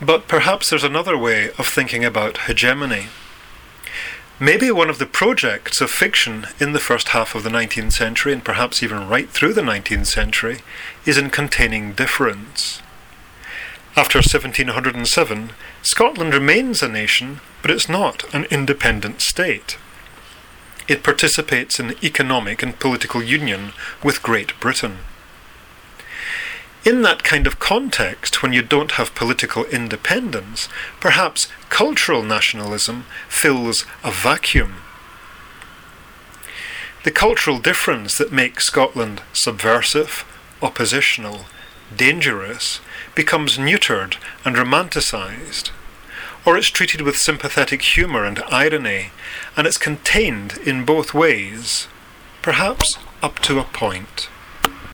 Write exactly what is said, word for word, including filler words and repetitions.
But perhaps there's another way of thinking about hegemony. Maybe one of the projects of fiction in the first half of the nineteenth century, and perhaps even right through the nineteenth century, is in containing difference. After seventeen oh seven, Scotland remains a nation, but it's not an independent state. It participates in economic and political union with Great Britain. In that kind of context, when you don't have political independence, perhaps cultural nationalism fills a vacuum. The cultural difference that makes Scotland subversive, oppositional, dangerous, becomes neutered and romanticised, or it's treated with sympathetic humour and irony, and it's contained in both ways, perhaps up to a point.